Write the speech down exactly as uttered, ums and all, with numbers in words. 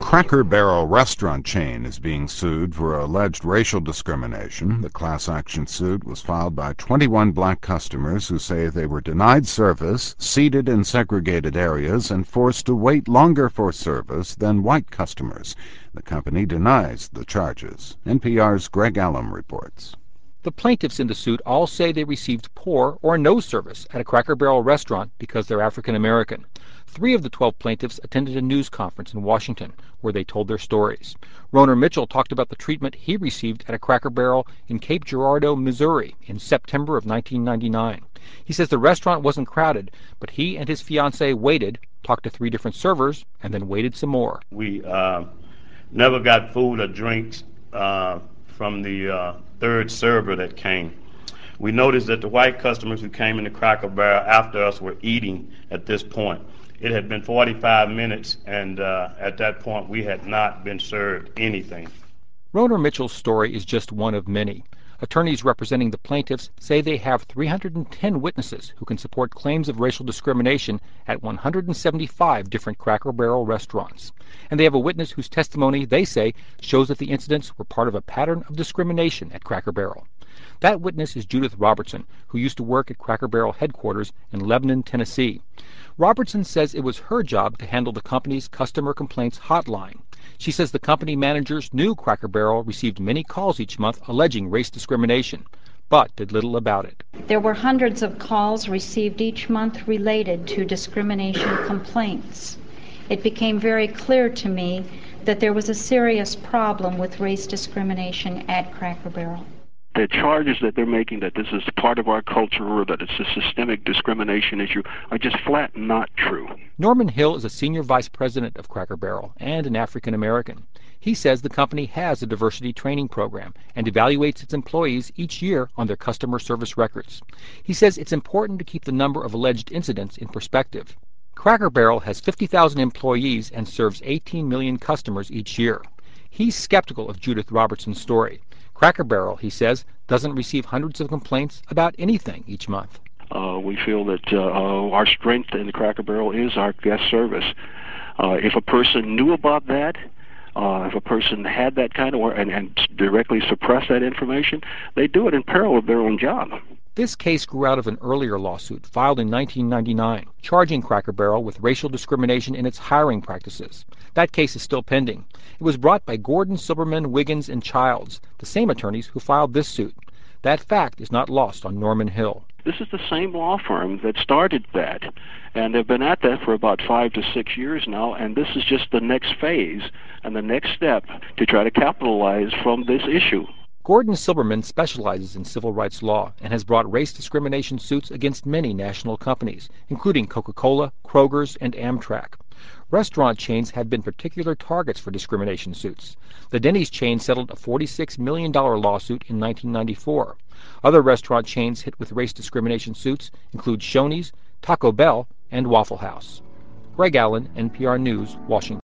Cracker Barrel restaurant chain is being sued for alleged racial discrimination. The class action suit was filed by twenty-one black customers who say they were denied service, seated in segregated areas, and forced to wait longer for service than white customers. The company denies the charges. N P R's Greg Allen reports. The plaintiffs in the suit all say they received poor or no service at a Cracker Barrel restaurant because they're African American. Three of the twelve plaintiffs attended a news conference in Washington where they told their stories. Roner Mitchell talked about the treatment he received at a Cracker Barrel in Cape Girardeau, Missouri in September of nineteen ninety-nine. He says the restaurant wasn't crowded, but he and his fiancée waited, talked to three different servers, and then waited some more. We uh, never got food or drinks uh, from the uh, third server that came. We noticed that the white customers who came in the Cracker Barrel after us were eating at this point. It had been forty-five minutes, and uh, at that point we had not been served anything. Roner Mitchell's story is just one of many. Attorneys representing the plaintiffs say they have three hundred ten witnesses who can support claims of racial discrimination at one hundred seventy-five different Cracker Barrel restaurants. And they have a witness whose testimony, they say, shows that the incidents were part of a pattern of discrimination at Cracker Barrel. That witness is Judith Robertson, who used to work at Cracker Barrel headquarters in Lebanon, Tennessee. Robertson says it was her job to handle the company's customer complaints hotline. She says the company managers knew Cracker Barrel received many calls each month alleging race discrimination, but did little about it. There were hundreds of calls received each month related to discrimination complaints. It became very clear to me that there was a serious problem with race discrimination at Cracker Barrel. The charges that they're making that this is part of our culture or that it's a systemic discrimination issue are just flat not true. Norman Hill is a senior vice president of Cracker Barrel and an African American. He says the company has a diversity training program and evaluates its employees each year on their customer service records. He says it's important to keep the number of alleged incidents in perspective. Cracker Barrel has fifty thousand employees and serves eighteen million customers each year. He's skeptical of Judith Robertson's story. Cracker Barrel, he says, doesn't receive hundreds of complaints about anything each month. Uh, we feel that uh, our strength in the Cracker Barrel is our guest service. Uh, if a person knew about that, uh, if a person had that kind of work and, and directly suppressed that information, they do it in peril of their own job. This case grew out of an earlier lawsuit filed in nineteen ninety-nine, charging Cracker Barrel with racial discrimination in its hiring practices. That case is still pending. It was brought by Gordon, Silberman, Wiggins, and Childs, the same attorneys who filed this suit. That fact is not lost on Norman Hill. This is the same law firm that started that, and they've been at that for about five to six years now, and this is just the next phase and the next step to try to capitalize from this issue. Gordon Silberman specializes in civil rights law and has brought race discrimination suits against many national companies, including Coca-Cola, Kroger's, and Amtrak. Restaurant chains have been particular targets for discrimination suits. The Denny's chain settled a forty-six million dollars lawsuit in nineteen ninety-four. Other restaurant chains hit with race discrimination suits include Shoney's, Taco Bell, and Waffle House. Greg Allen, N P R News, Washington.